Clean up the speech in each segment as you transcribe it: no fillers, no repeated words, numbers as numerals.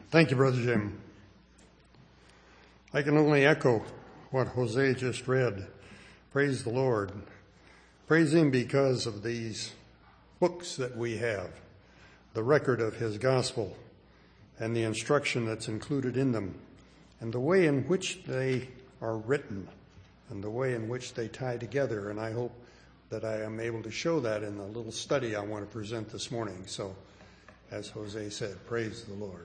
Thank you, Brother Jim. I can only echo what Jose just read. Praise the Lord. Praise Him because of these books that we have, the record of His gospel and the instruction that's included in them, and the way in which they are written and the way in which they tie together. And I hope that I am able to show that in the little study I want to present this morning. So, as Jose said, praise the Lord.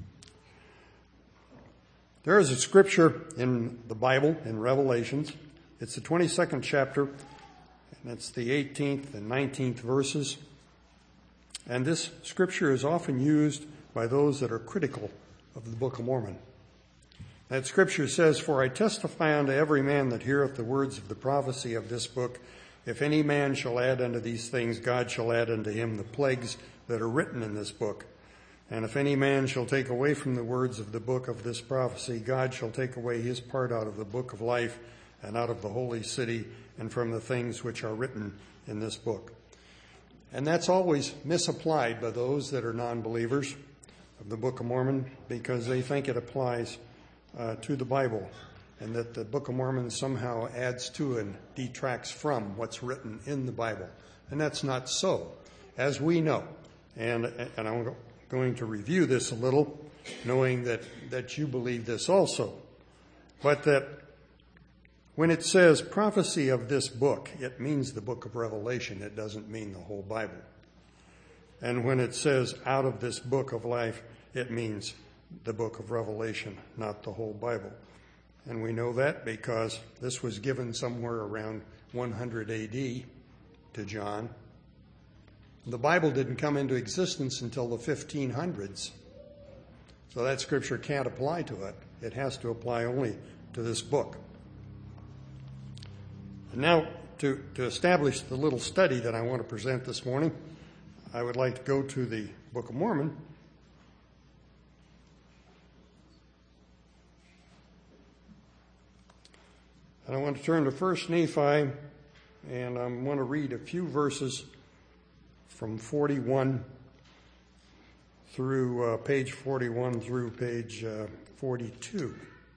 There is a scripture in the Bible, in Revelations. It's the 22nd chapter, and it's the 18th and 19th verses. And this scripture is often used by those that are critical of the Book of Mormon. That scripture says, "For I testify unto every man that heareth the words of the prophecy of this book, if any man shall add unto these things, God shall add unto him the plagues that are written in this book. And if any man shall take away from the words of the book of this prophecy, God shall take away his part out of the book of life and out of the holy city and from the things which are written in this book." And that's always misapplied by those that are non-believers of the Book of Mormon, because they think it applies to the Bible, and that the Book of Mormon somehow adds to and detracts from what's written in the Bible. And that's not so, as we know. And I'm going to review this a little, knowing that you believe this also. But that when it says prophecy of this book, it means the book of Revelation. It doesn't mean the whole Bible. And when it says out of this book of life, it means the book of Revelation, not the whole Bible. And we know that because this was given somewhere around 100 AD to John. The Bible didn't come into existence until the 1500s. So that scripture can't apply to it. It has to apply only to this book. And now, to establish the little study that I want to present this morning, I would like to go to the Book of Mormon. And I want to turn to 1 Nephi, and I want to read a few verses from 41 through page 41 through page 42.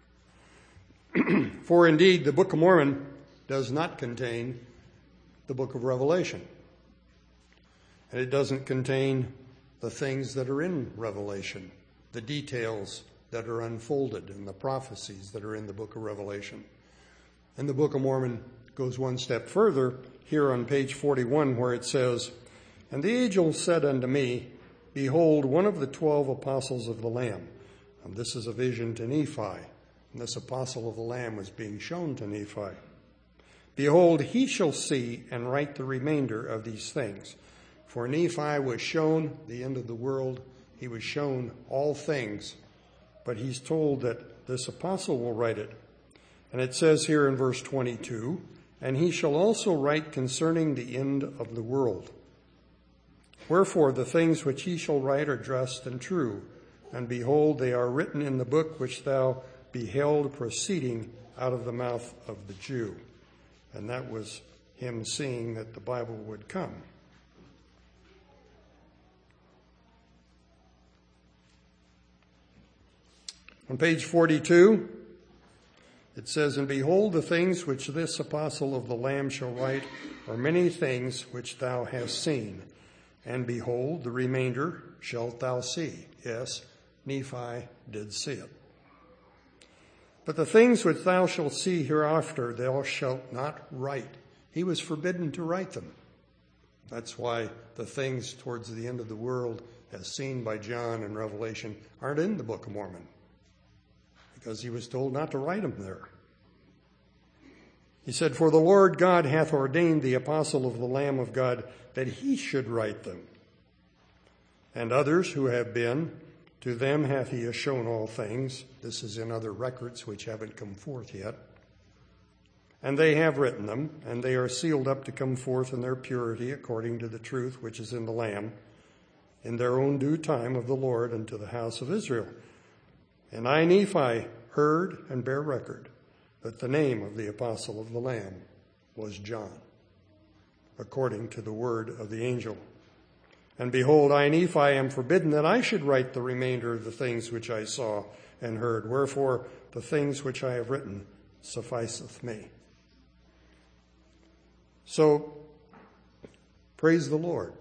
"For indeed, the Book of Mormon does not contain the book of Revelation. And it doesn't contain the things that are in Revelation, the details that are unfolded and the prophecies that are in the book of Revelation. And the Book of Mormon goes one step further here on page 41, where it says, "And the angel said unto me, Behold, one of the 12 apostles of the Lamb." And this is a vision to Nephi. And this apostle of the Lamb was being shown to Nephi. "Behold, he shall see and write the remainder of these things." For Nephi was shown the end of the world. He was shown all things. But he's told that this apostle will write it. And it says here in verse 22, "And he shall also write concerning the end of the world. Wherefore the things which he shall write are just and true. And behold, they are written in the book which thou beheld proceeding out of the mouth of the Jew." And that was him seeing that the Bible would come. On page 42, it says, "And behold, the things which this apostle of the Lamb shall write are many things which thou hast seen. And behold, the remainder shalt thou see." Yes, Nephi did see it. "But the things which thou shalt see hereafter thou shalt not write." He was forbidden to write them. That's why the things towards the end of the world, as seen by John in Revelation, aren't in the Book of Mormon, because he was told not to write them there. He said, "For the Lord God hath ordained the apostle of the Lamb of God that he should write them. And others who have been, to them hath he shown all things." This is in other records which haven't come forth yet. "And they have written them, and they are sealed up to come forth in their purity according to the truth which is in the Lamb, in their own due time of the Lord unto the house of Israel. And I, Nephi, heard and bear record that the name of the apostle of the Lamb was John, according to the word of the angel And behold, I, Nephi, am forbidden that I should write the remainder of the things which I saw and heard. Wherefore, the things which I have written sufficeth me. So, praise the Lord.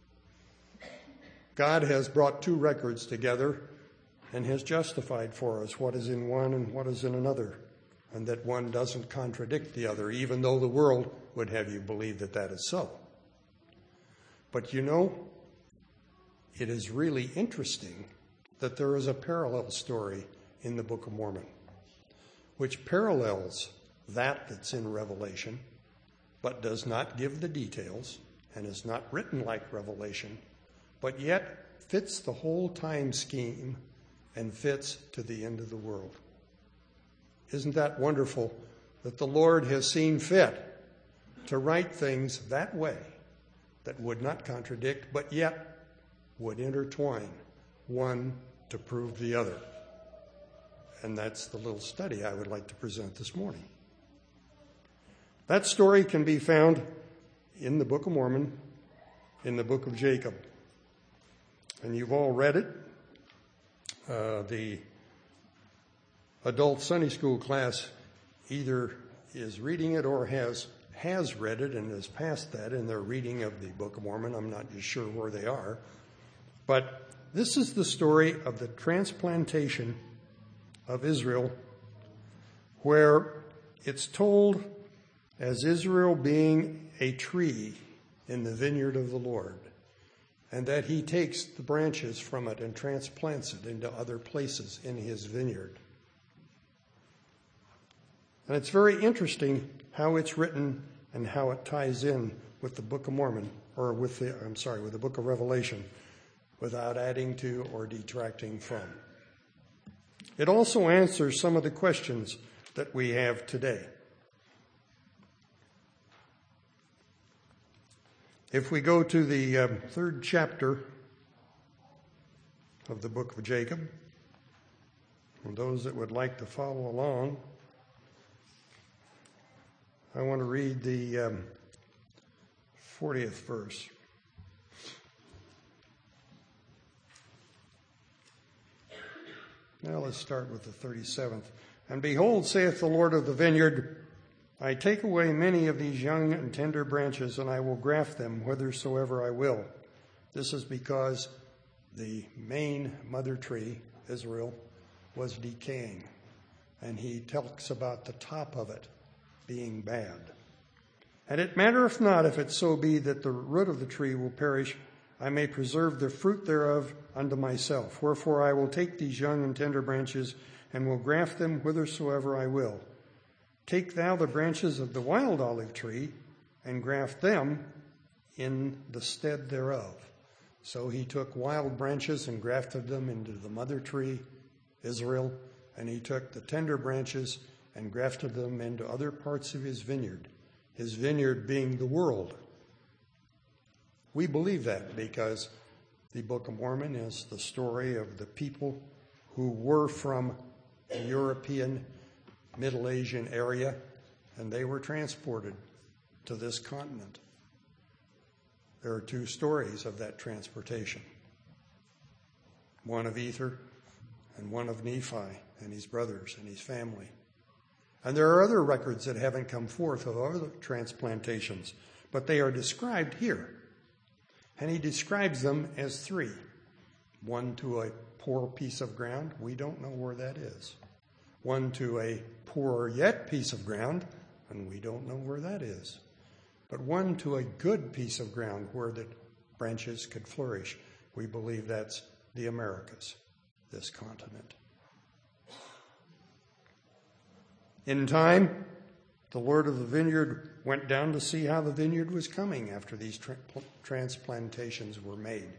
God has brought two records together and has justified for us what is in one and what is in another, and that one doesn't contradict the other, even though the world would have you believe that that is so. But you know, it is really interesting that there is a parallel story in the Book of Mormon, which parallels that's in Revelation, but does not give the details and is not written like Revelation, but yet fits the whole time scheme and fits to the end of the world. Isn't that wonderful that the Lord has seen fit to write things that way that would not contradict, but yet would intertwine one to prove the other? And that's the little study I would like to present this morning. That story can be found in the Book of Mormon, in the book of Jacob. And you've all read it. The adult Sunday school class either is reading it or has read it and has passed that in their reading of the Book of Mormon. I'm not just sure where they are. But this is the story of the transplantation of Israel, where it's told as Israel being a tree in the vineyard of the Lord, and that he takes the branches from it and transplants it into other places in his vineyard. And it's very interesting how it's written and how it ties in with the Book of Mormon, or with the Book of Revelation, without adding to or detracting from. It also answers some of the questions that we have today. If we go to the third chapter of the book of Jacob, and those that would like to follow along, I want to read the 40th verse. Now let's start with the 37th. And behold, saith the Lord of the vineyard, I take away many of these young and tender branches, and I will graft them whithersoever I will. This is because the main mother tree, Israel, was decaying. And he talks about the top of it being bad. And it mattereth not if it so be that the root of the tree will perish, I may preserve the fruit thereof unto myself. Wherefore I will take these young and tender branches, and will graft them whithersoever I will. Take thou the branches of the wild olive tree, and graft them in the stead thereof. So he took wild branches and grafted them into the mother tree, Israel, and he took the tender branches and grafted them into other parts of his vineyard being the world. We believe that because the Book of Mormon is the story of the people who were from the European, Middle Asian area, and they were transported to this continent. There are two stories of that transportation. One of Ether and one of Nephi and his brothers and his family. And there are other records that haven't come forth of other transplantations, but they are described here. And he describes them as three. One to a poor piece of ground. We don't know where that is. One to a poorer yet piece of ground, and we don't know where that is. But one to a good piece of ground where the branches could flourish. We believe that's the Americas, this continent. In time, the Lord of the vineyard went down to see how the vineyard was coming after these transplantations were made.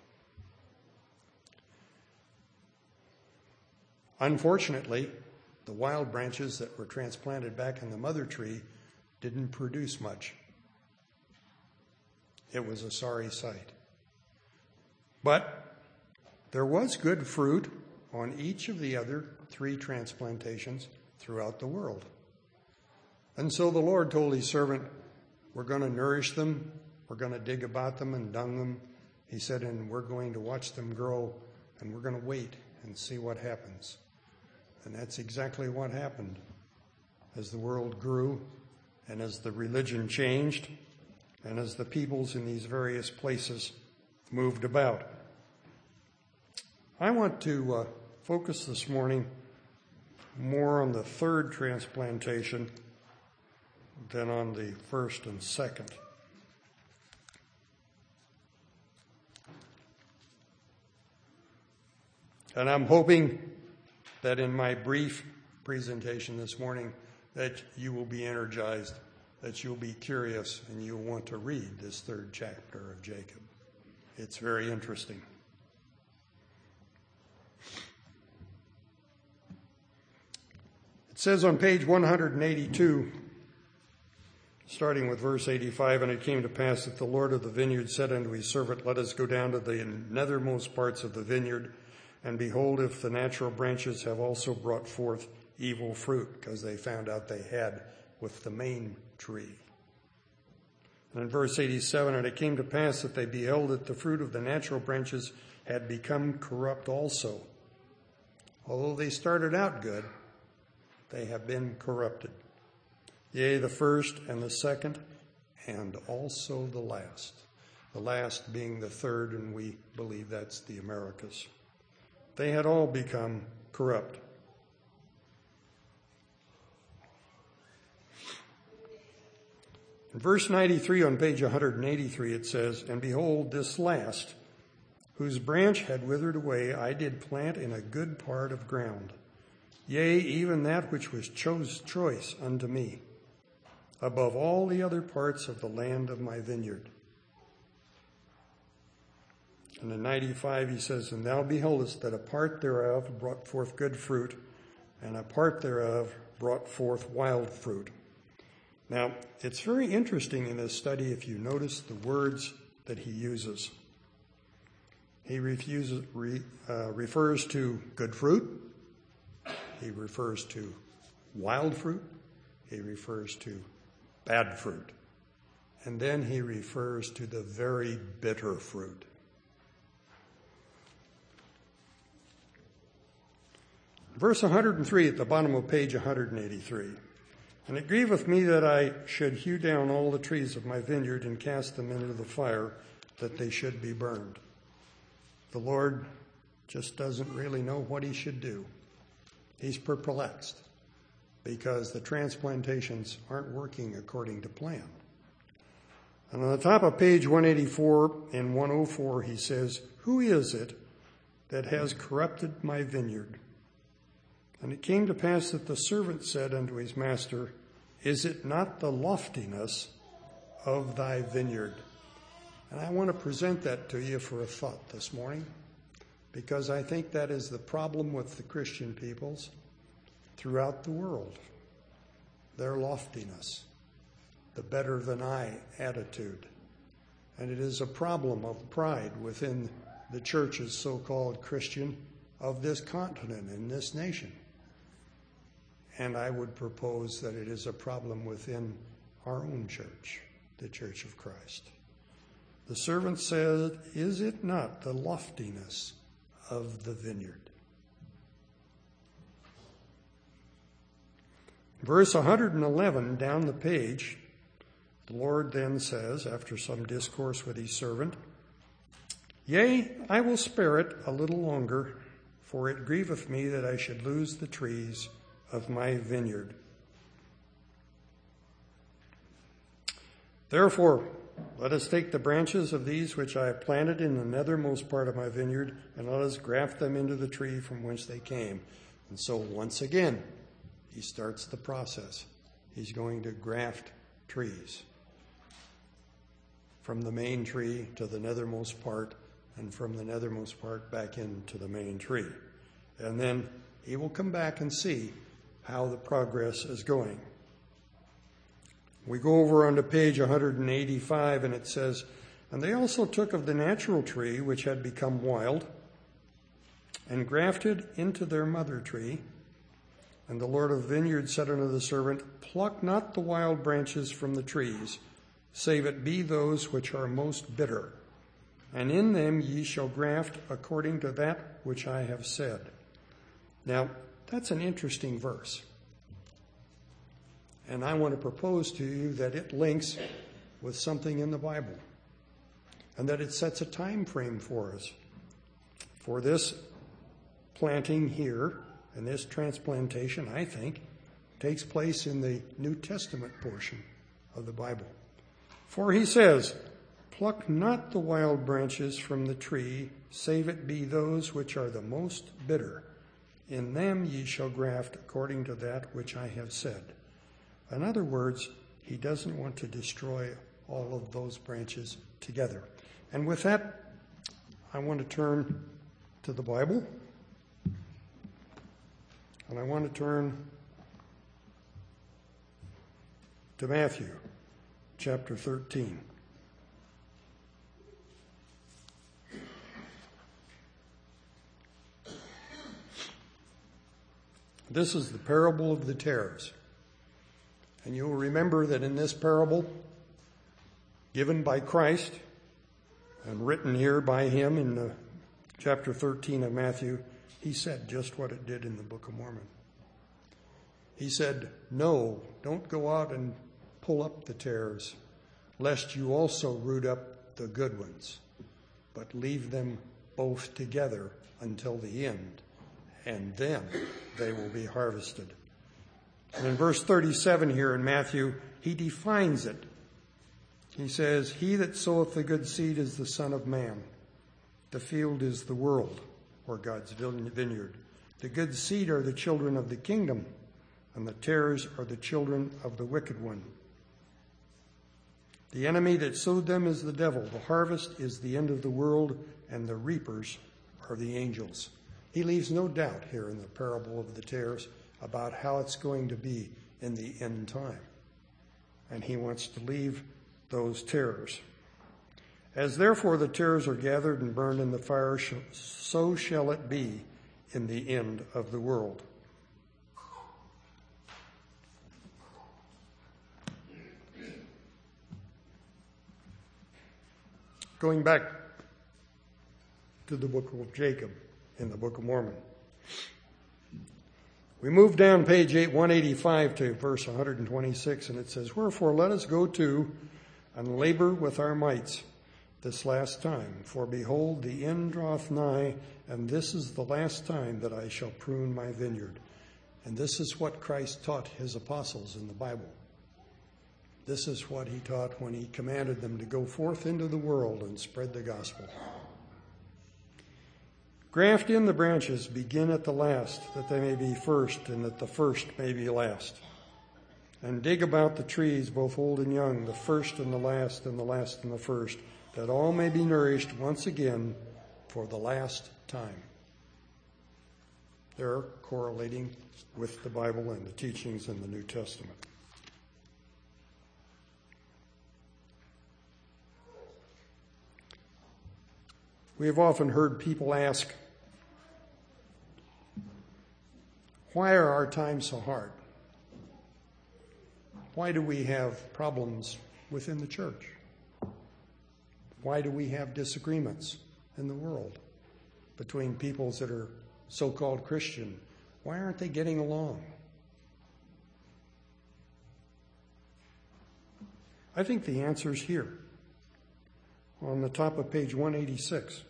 Unfortunately, the wild branches that were transplanted back in the mother tree didn't produce much. It was a sorry sight. But there was good fruit on each of the other three transplantations throughout the world. And so the Lord told his servant, we're going to nourish them, we're going to dig about them and dung them, He said, and we're going to watch them grow, and we're going to wait and see what happens. And that's exactly what happened. As the world grew, and as the religion changed, and as the peoples in these various places moved about. I want to focus this morning more on the third transplantation than on the first and second. And I'm hoping that in my brief presentation this morning that you will be energized, that you'll be curious, and you'll want to read this third chapter of Jacob. It's very interesting. It says on page 182, starting with verse 85, and it came to pass that the Lord of the vineyard said unto his servant, let us go down to the nethermost parts of the vineyard, and behold, if the natural branches have also brought forth evil fruit, because they found out they had with the main tree. And in verse 87, and it came to pass that they beheld that the fruit of the natural branches had become corrupt also. Although they started out good, they have been corrupted. Yea, the first and the second, and also the last. The last being the third, and we believe that's the Americas. They had all become corrupt. In verse 93 on page 183 it says, and behold, this last, whose branch had withered away, I did plant in a good part of ground. Yea, even that which was choice unto me, above all the other parts of the land of my vineyard. And in 95 he says, and thou beholdest that a part thereof brought forth good fruit, and a part thereof brought forth wild fruit. Now, it's very interesting in this study if you notice the words that he uses. He refers to good fruit. He refers to wild fruit. He refers to bad fruit. And then he refers to the very bitter fruit. Verse 103 at the bottom of page 183. And it grieveth me that I should hew down all the trees of my vineyard and cast them into the fire, that they should be burned. The Lord just doesn't really know what he should do. He's perplexed because the transplantations aren't working according to plan. And on the top of page 184 and 104, he says, who is it that has corrupted my vineyard? And it came to pass that the servant said unto his master, is it not the loftiness of thy vineyard? And I want to present that to you for a thought this morning, because I think that is the problem with the Christian peoples throughout the world. Their loftiness, the better than I attitude. And it is a problem of pride within the churches, so-called Christian, of this continent and this nation. And I would propose that it is a problem within our own church, the Church of Christ. The servant said, is it not the loftiness of the vineyard? Verse 111 down the page, the Lord then says, after some discourse with his servant, yea, I will spare it a little longer, for it grieveth me that I should lose the trees of my vineyard. Therefore, let us take the branches of these which I have planted in the nethermost part of my vineyard, and let us graft them into the tree from whence they came. And so once again, he starts the process. He's going to graft trees from the main tree to the nethermost part, and from the nethermost part back into the main tree. And then he will come back and see how the progress is going. We go over onto page 185, and it says, and they also took of the natural tree which had become wild, and grafted into their mother tree. And the Lord of the vineyard said unto the servant, pluck not the wild branches from the trees, save it be those which are most bitter. and in them ye shall graft according to that which I have said. Now, that's an interesting verse. And I want to propose to you that it links with something in the Bible, and that it sets a time frame for us. For this planting here, and this transplantation, I think, takes place in the New Testament portion of the Bible. For he says, pluck not the wild branches from the tree, save it be those which are the most bitter. In them ye shall graft according to that which I have said. In other words, he doesn't want to destroy all of those branches together. And with that, I want to turn to the Bible. And I want to turn to Matthew chapter 13. This is the parable of the tares. And you'll remember that in this parable, given by Christ and written here by him in the chapter 13 of Matthew, he said just what it did in the Book of Mormon. He said, no, don't go out and pull up the tares, lest you also root up the good ones, but leave them both together until the end, and then they will be harvested. And in verse 37 here in Matthew, he defines it. He says, he that soweth the good seed is the Son of Man. The field is the world, or God's vineyard. The good seed are the children of the kingdom, and the tares are the children of the wicked one. The enemy that sowed them is the devil. The harvest is the end of the world, and the reapers are the angels. He leaves no doubt here in the parable of the tares about how it's going to be in the end time. And he wants to leave those tares. As therefore the tares are gathered and burned in the fire, so shall it be in the end of the world. Going back to the book of Jacob in the Book of Mormon. We move down page 185 to verse 126, and it says, wherefore let us go to and labor with our mights this last time. For behold, the end draweth nigh, and this is the last time that I shall prune my vineyard. And this is what Christ taught his apostles in the Bible. This is what he taught when he commanded them to go forth into the world and spread the gospel. Graft in the branches, begin at the last, that they may be first, and that the first may be last. And dig about the trees, both old and young, the first and the last, and the last and the first, that all may be nourished once again for the last time. They're correlating with the Bible and the teachings in the New Testament. We have often heard people ask, why are our times so hard? Why do we have problems within the church? Why do we have disagreements in the world between peoples that are so-called Christian? Why aren't they getting along? I think the answer is here on the top of page 186.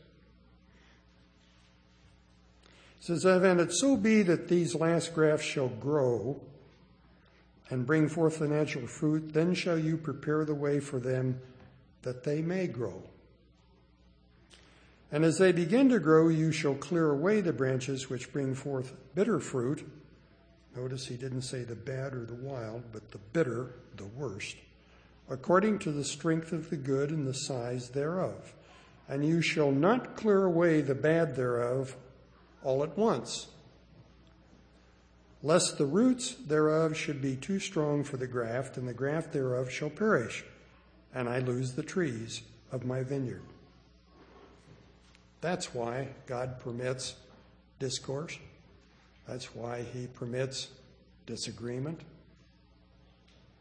It says, and it so be that these last grafts shall grow and bring forth financial fruit, then shall you prepare the way for them that they may grow. And as they begin to grow, you shall clear away the branches which bring forth bitter fruit. Notice he didn't say the bad or the wild, but the bitter, the worst, according to the strength of the good and the size thereof. And you shall not clear away the bad thereof all at once, lest the roots thereof should be too strong for the graft, and the graft thereof shall perish, and I lose the trees of my vineyard. That's why God permits discourse. That's why he permits disagreement.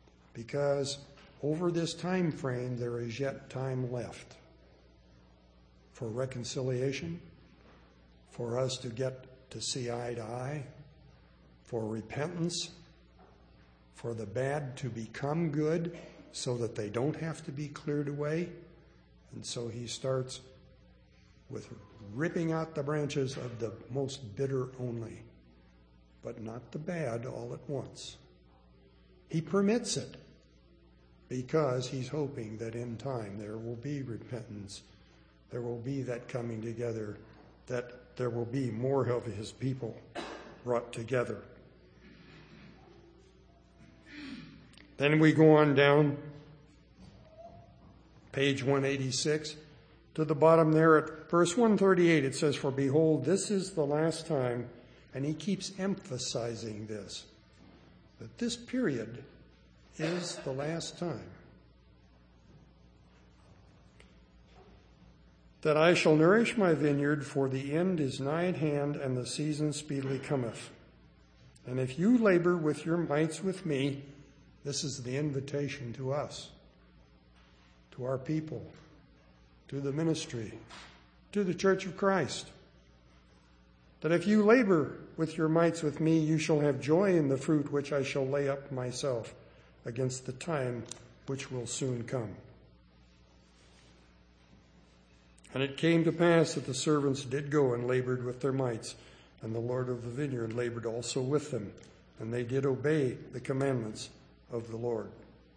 Because over this time frame, there is yet time left. for reconciliation, for us to get to see eye to eye, for repentance, for the bad to become good so that they don't have to be cleared away. And so he starts with ripping out the branches of the most bitter only, but not the bad all at once. He permits it because he's hoping that in time there will be repentance, there will be that coming together, that there will be more of his people brought together. Then we go on down page 186 to the bottom there at verse 138. It says, "For behold, this is the last time," and he keeps emphasizing this, that this period is the last time, "that I shall nourish my vineyard, for the end is nigh at hand, and the season speedily cometh. And if you labor with your mights with me," this is the invitation to us, to our people, to the ministry, to the Church of Christ, "that if you labor with your mights with me, you shall have joy in the fruit which I shall lay up myself against the time which will soon come. And it came to pass that the servants did go and labored with their mights, and the Lord of the vineyard labored also with them, and they did obey the commandments of the Lord.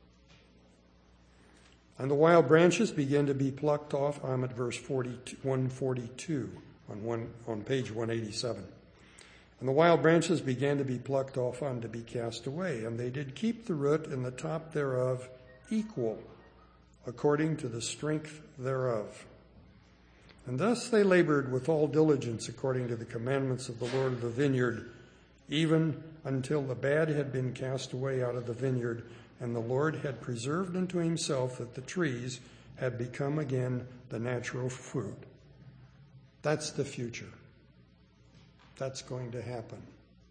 And the wild branches began to be plucked off." I'm at verse 142 on page 187. "And the wild branches began to be plucked off and to be cast away, and they did keep the root and the top thereof equal, according to the strength thereof. And thus they labored with all diligence according to the commandments of the Lord of the vineyard, even until the bad had been cast away out of the vineyard, and the Lord had preserved unto himself that the trees had become again the natural fruit." That's the future. That's going to happen.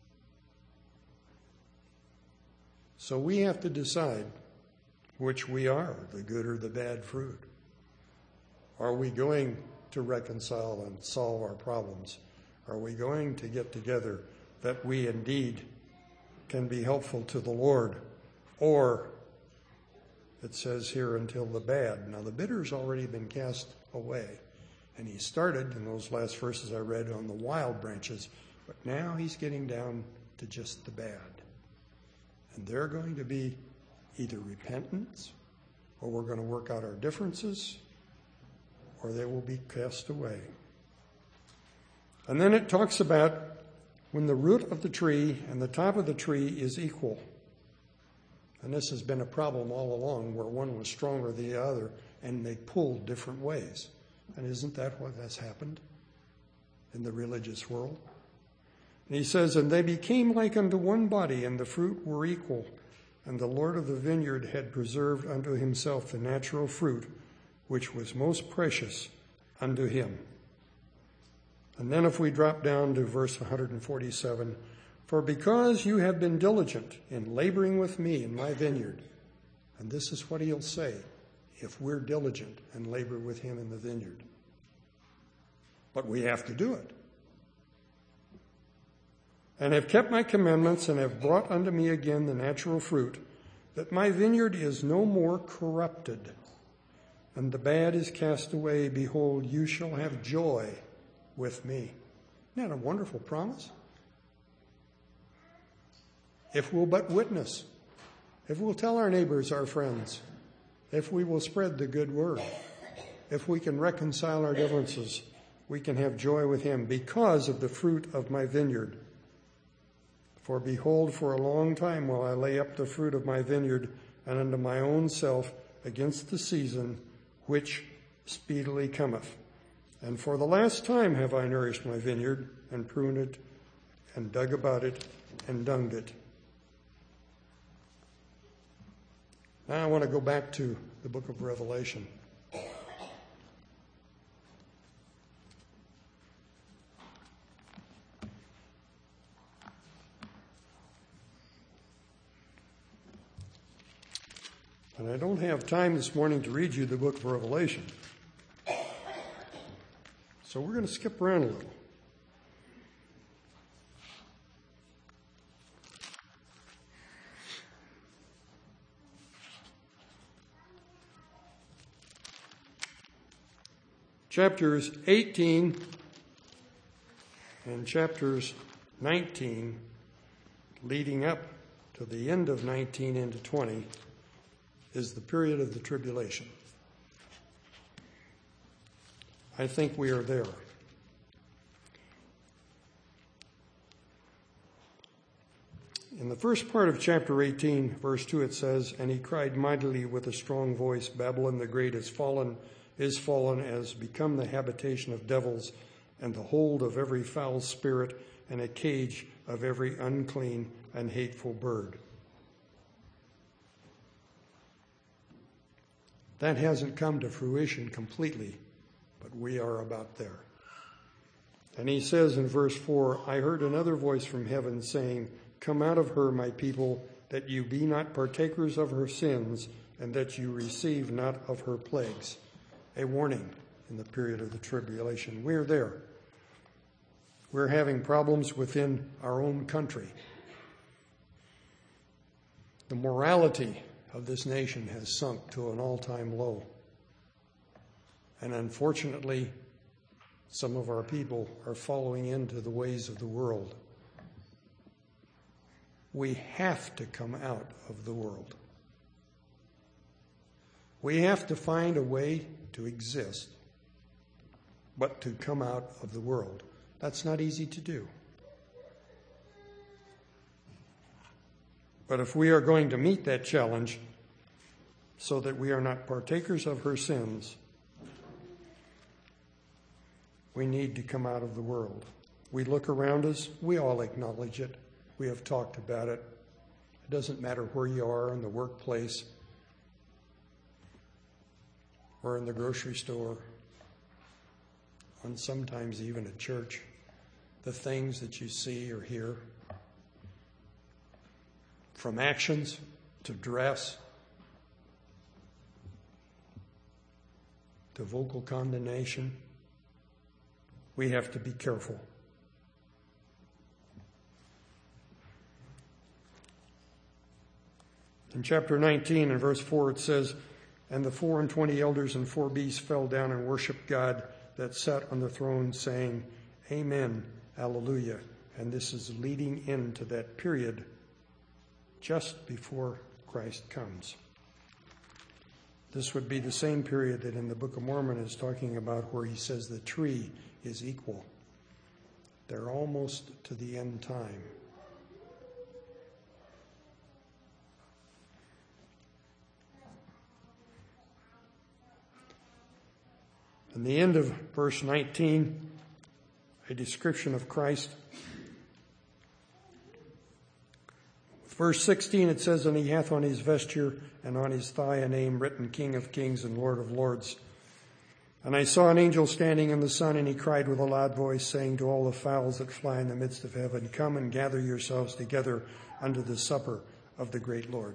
So we have to decide which we are, the good or the bad fruit. Are we going to reconcile and solve our problems? Are we going to get together that we indeed can be helpful to the Lord? Or, it says here, until the bad. Now the bitter's already been cast away. And he started in those last verses I read on the wild branches, but now he's getting down to just the bad. And they're going to be either repentance, or we're going to work out our differences, or they will be cast away. And then it talks about when the root of the tree and the top of the tree is equal. And this has been a problem all along, where one was stronger than the other, and they pulled different ways. And isn't that what has happened in the religious world? And he says, "And they became like unto one body, and the fruit were equal. And the Lord of the vineyard had preserved unto himself the natural fruit, which was most precious unto him." And then if we drop down to verse 147, "For because you have been diligent in laboring with me in my vineyard," and this is what he'll say if we're diligent and labor with him in the vineyard. But we have to do it. "And have kept my commandments, and have brought unto me again the natural fruit, that my vineyard is no more corrupted, and the bad is cast away. Behold, you shall have joy with me." Isn't that a wonderful promise? If we'll but witness, if we'll tell our neighbors, our friends, if we will spread the good word, if we can reconcile our differences, we can have joy with him because of the fruit of my vineyard. "For behold, for a long time will I lay up the fruit of my vineyard, and unto my own self against the season which speedily cometh. And for the last time have I nourished my vineyard, and pruned it, and dug about it, and dunged it." Now I want to go back to the book of Revelation. And I don't have time this morning to read you the book of Revelation. So we're going to skip around a little. Chapters 18 and chapters 19, leading up to the end of 19 into 20, is the period of the tribulation. I think we are there. In the first part of chapter 18, verse 2, it says, "And he cried mightily with a strong voice, Babylon the great is fallen, as become the habitation of devils, and the hold of every foul spirit, and a cage of every unclean and hateful bird." That hasn't come to fruition completely, but we are about there. And he says in verse 4, "I heard another voice from heaven saying, Come out of her, my people, that you be not partakers of her sins, and that you receive not of her plagues." A warning in the period of the tribulation. We're there. We're having problems within our own country. The morality of this nation has sunk to an all-time low. And unfortunately, some of our people are following into the ways of the world. We have to come out of the world. We have to find a way to exist, but to come out of the world. That's not easy to do. But if we are going to meet that challenge so that we are not partakers of her sins, we need to come out of the world. We look around us, we all acknowledge it. We have talked about it. It doesn't matter where you are in the workplace or in the grocery store, and sometimes even at church, the things that you see or hear, from actions to dress to vocal condemnation, we have to be careful. In chapter 19 and verse 4 it says, "And the 24 elders and 4 beasts fell down and worshipped God that sat on the throne, saying, Amen, Alleluia." And this is leading into that period just before Christ comes. This would be the same period that in the Book of Mormon is talking about, where he says the tree is equal. They're almost to the end time. In the end of verse 19, a description of Christ. Verse 16, it says, "And he hath on his vesture and on his thigh a name written, King of Kings and Lord of Lords. And I saw an angel standing in the sun, and he cried with a loud voice, saying to all the fowls that fly in the midst of heaven, Come and gather yourselves together unto the supper of the great Lord."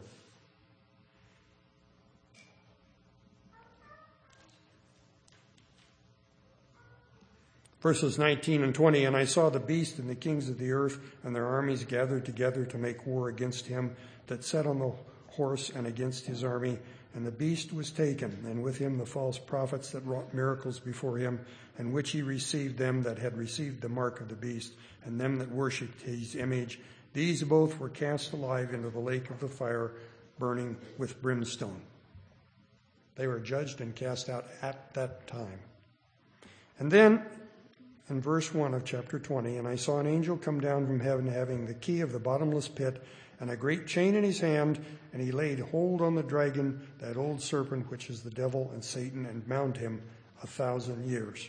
Verses 19 and 20, "And I saw the beast and the kings of the earth and their armies gathered together to make war against him that sat on the horse and against his army. And the beast was taken, and with him the false prophets that wrought miracles before him, and which he received them that had received the mark of the beast, and them that worshipped his image. These both were cast alive into the lake of the fire, burning with brimstone." They were judged and cast out at that time. And then, in verse 1 of chapter 20, "And I saw an angel come down from heaven, having the key of the bottomless pit, and a great chain in his hand, and he laid hold on the dragon, that old serpent, which is the devil and Satan, and bound him 1,000 years.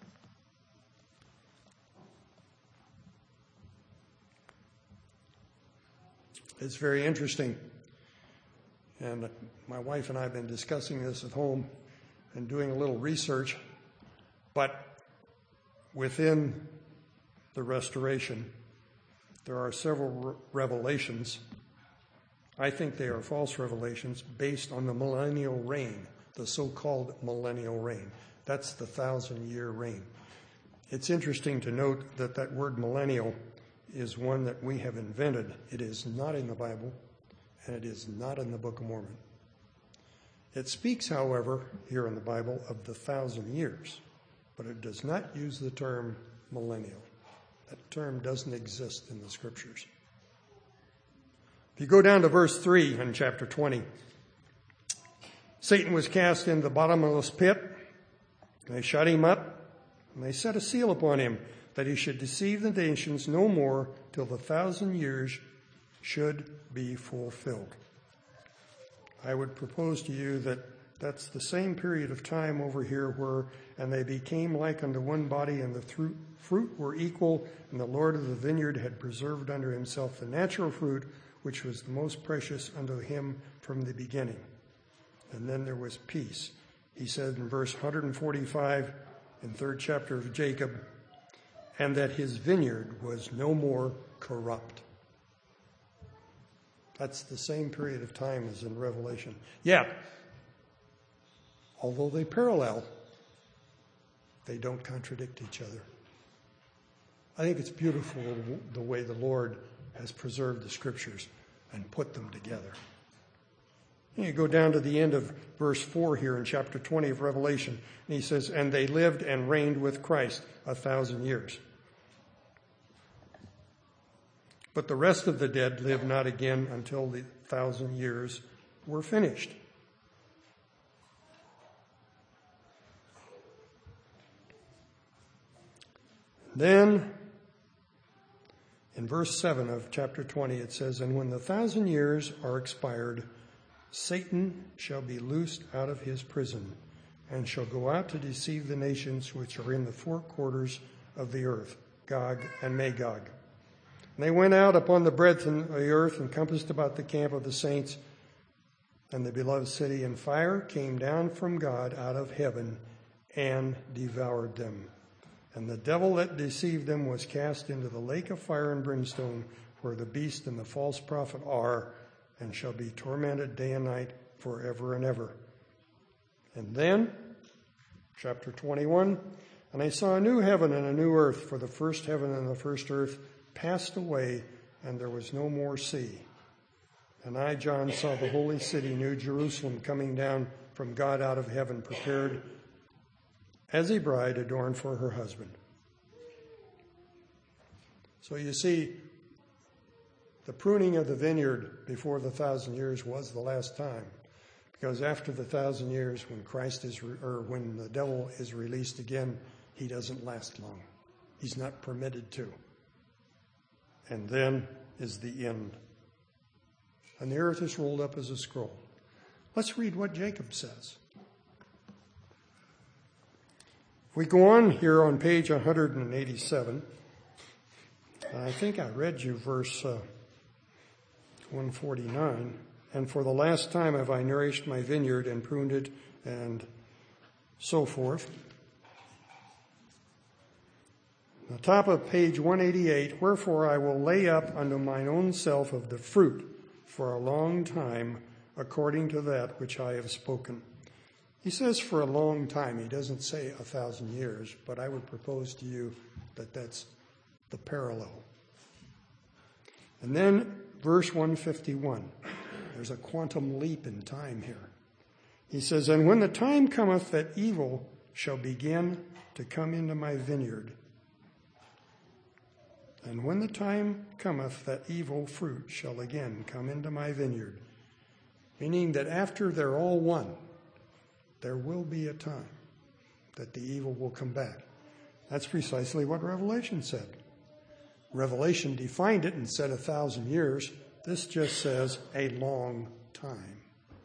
It's very interesting. And my wife and I have been discussing this at home and doing a little research. But within the restoration, there are several revelations. I think they are false revelations based on the millennial reign, the so-called millennial reign. That's the 1,000-year reign. It's interesting to note that that word millennial is one that we have invented. It is not in the Bible, and it is not in the Book of Mormon. It speaks, however, here in the Bible of the 1,000 years, but it does not use the term millennial. That term doesn't exist in the Scriptures. If you go down to verse 3 in chapter 20, Satan was cast into the bottomless pit. They shut him up, and they set a seal upon him, that he should deceive the nations no more till the 1,000 years should be fulfilled. I would propose to you that that's the same period of time over here where, and they became like unto one body, and the fruit were equal, and the Lord of the vineyard had preserved unto himself the natural fruit, which was the most precious unto him from the beginning. And then there was peace. He said in verse 145 in 3rd chapter of Jacob, and that his vineyard was no more corrupt. That's the same period of time as in Revelation. Yeah, although they parallel, they don't contradict each other. I think it's beautiful the way the Lord has preserved the Scriptures and put them together. You go down to the end of verse 4 here in chapter 20 of Revelation, and he says, and they lived and reigned with Christ 1,000 years. But the rest of the dead lived not again until the 1,000 years were finished. Then, in verse 7 of chapter 20, it says, and when the 1,000 years are expired, Satan shall be loosed out of his prison, and shall go out to deceive the nations which are in the four quarters of the earth, Gog and Magog. And they went out upon the breadth of the earth, and compassed about the camp of the saints and the beloved city, and fire came down from God out of heaven and devoured them. And the devil that deceived them was cast into the lake of fire and brimstone, where the beast and the false prophet are, and shall be tormented day and night forever and ever. And then, chapter 21, and I saw a new heaven and a new earth, for the first heaven and the first earth passed away, and there was no more sea. And I, John, saw the holy city, New Jerusalem, coming down from God out of heaven, prepared as a bride adorned for her husband. So you see, the pruning of the vineyard before the 1,000 years was the last time, because after the 1,000 years, when when the devil is released again, he doesn't last long. He's not permitted to. And then is the end. And the earth is rolled up as a scroll. Let's read what Jacob says. If we go on here on page 187, I think I read you verse 149. And for the last time have I nourished my vineyard and pruned it, and so forth. On the top of page 188, wherefore I will lay up unto mine own self of the fruit for a long time, according to that which I have spoken. He says for a long time. He doesn't say 1,000 years, but I would propose to you that that's the parallel. And then verse 151. There's a quantum leap in time here. He says, and when the time cometh that evil shall begin to come into my vineyard, and when the time cometh that evil fruit shall again come into my vineyard, meaning that after they're all one, there will be a time that the evil will come back. That's precisely what Revelation said. Revelation defined it and said 1,000 years. This just says a long time.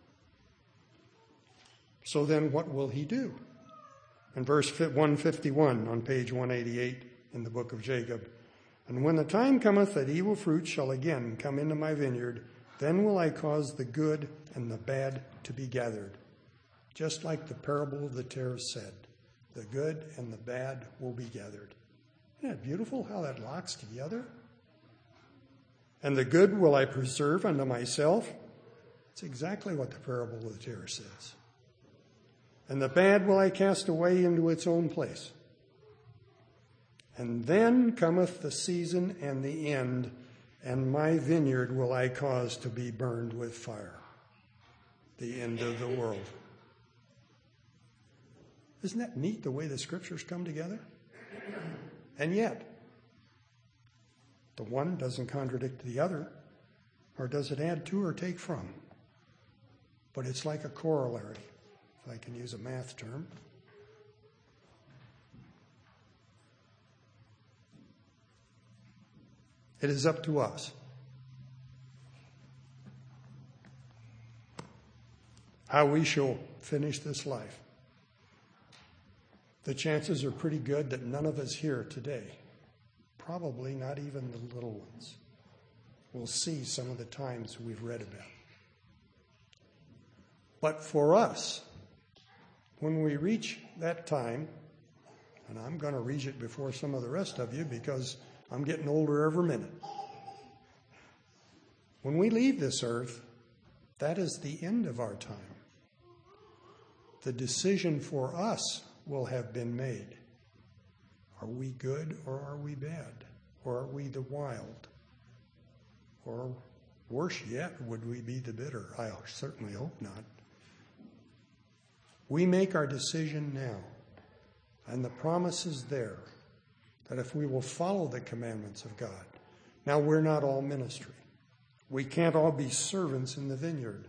So then what will he do? In verse 151 on page 188 in the book of Jacob, and when the time cometh that evil fruit shall again come into my vineyard, then will I cause the good and the bad to be gathered. Just like the parable of the tares said, the good and the bad will be gathered. Isn't that beautiful how that locks together? And the good will I preserve unto myself. It's exactly what the parable of the tares says. And the bad will I cast away into its own place. And then cometh the season and the end, and my vineyard will I cause to be burned with fire. The end of the world. Isn't that neat, the way the scriptures come together? And yet, the one doesn't contradict the other, or does it add to or take from? But it's like a corollary, if I can use a math term. It is up to us. How we shall finish this life. The chances are pretty good that none of us here today, probably not even the little ones, will see some of the times we've read about. But for us, when we reach that time, and I'm going to reach it before some of the rest of you because I'm getting older every minute. When we leave this earth, that is the end of our time. The decision for us will have been made. Are we good or are we bad? Or are we the wild? Or worse yet, would we be the bitter? I certainly hope not. We make our decision now, and the promise is there that if we will follow the commandments of God. Now, we're not all ministry. We can't all be servants in the vineyard.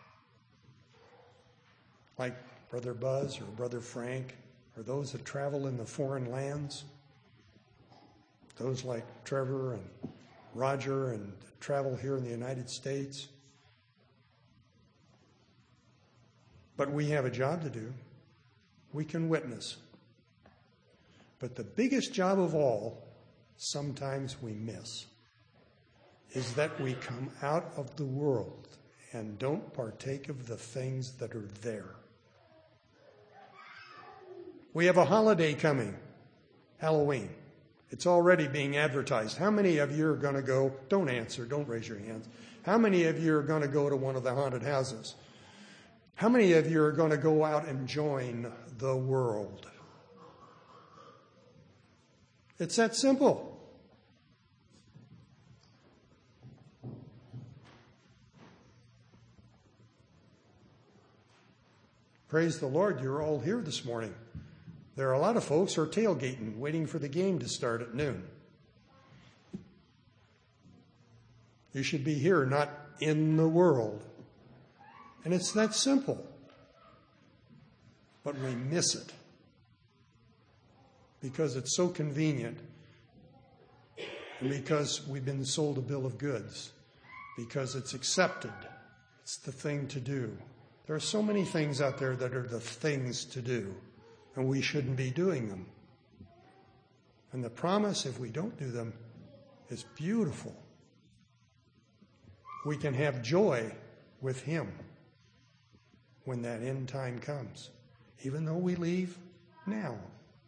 Like Brother Buzz or Brother Frank, or those that travel in the foreign lands. Those like Trevor and Roger and travel here in the United States. But we have a job to do. We can witness. But the biggest job of all, sometimes we miss, is that we come out of the world and don't partake of the things that are there. We have a holiday coming, Halloween. It's already being advertised. How many of you are going to go? Don't answer. Don't raise your hands. How many of you are going to go to one of the haunted houses? How many of you are going to go out and join the world? It's that simple. Praise the Lord, you're all here this morning. There are a lot of folks who are tailgating, waiting for the game to start at noon. You should be here, not in the world. And it's that simple. But we miss it because it's so convenient, and because we've been sold a bill of goods, because it's accepted. It's the thing to do. There are so many things out there that are the things to do, and we shouldn't be doing them. And the promise, if we don't do them, is beautiful. We can have joy with Him when that end time comes, even though we leave now.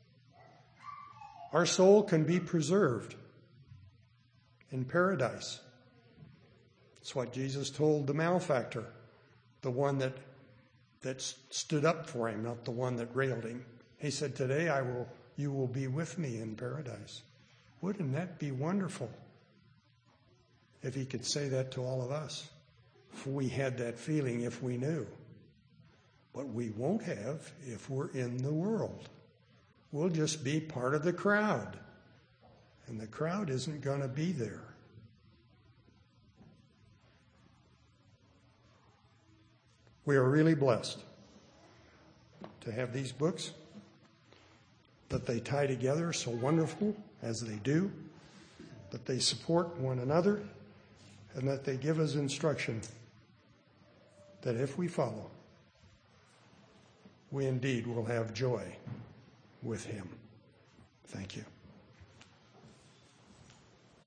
Our soul can be preserved in paradise. It's what Jesus told the malefactor, the one that stood up for him, not the one that railed him. He said, "Today you will be with me in paradise." Wouldn't that be wonderful if He could say that to all of us? If we had that feeling, if we knew. But we won't have if we're in the world. We'll just be part of the crowd. And the crowd isn't going to be there. We are really blessed to have these books, that they tie together so wonderful as they do, that they support one another, and that they give us instruction that if we follow, we indeed will have joy with Him. Thank you.